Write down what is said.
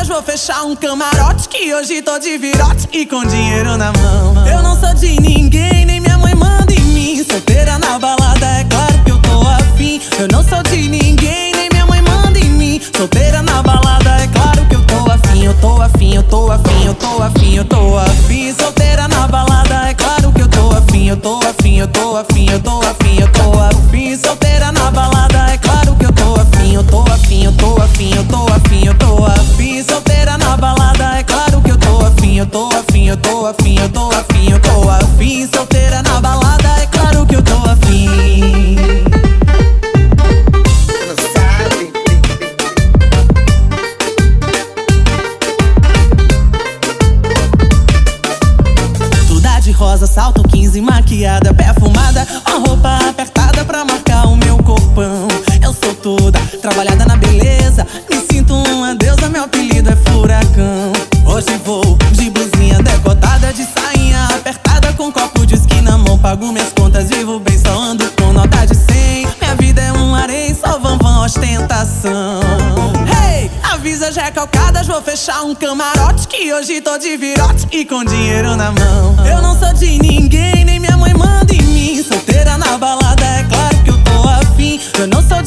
vou fechar um camarote, que hoje tô de virote e com dinheiro na mão. Eu não sou de ninguém, nem minha mãe manda em mim. Solteira na balada, é claro que eu tô afim. Eu não sou de ninguém, nem minha mãe manda em mim. Solteira na balada, é claro que eu tô afim. Eu tô afim, eu tô afim, eu tô afim, eu tô afim. Solteira na balada, é claro que eu tô afim. Eu tô afim, eu tô afim, eu tô afim, eu tô afim. Solteira na balada, é claro que eu tô afim. Eu tô afim, eu tô afim, eu tô afim, eu tô afim. Solteira na balada, é claro que eu tô afim. Eu tô afim, eu tô afim, eu tô afim, eu tô afim. Solteira na balada, é claro que eu tô afim. Toda de rosa, salto 15, maquiada, perfumada, uma roupa apertada pra marcar o meu corpão. Eu sou toda trabalhada na beleza, me sinto uma deusa, meu apelido é Furacão. Hoje vou de blusinha decotada, de sainha apertada, com copo de uísque na mão. Pago minhas contas, vivo bem, só ando com nota de 100. Minha vida é um harém, só van, ostentação. Hey, avisa já calcadas, vou fechar um camarote, que hoje tô de virote e com dinheiro na mão. Eu não sou de ninguém, nem minha mãe manda em mim. Solteira na balada, é claro que eu tô afim. Eu não sou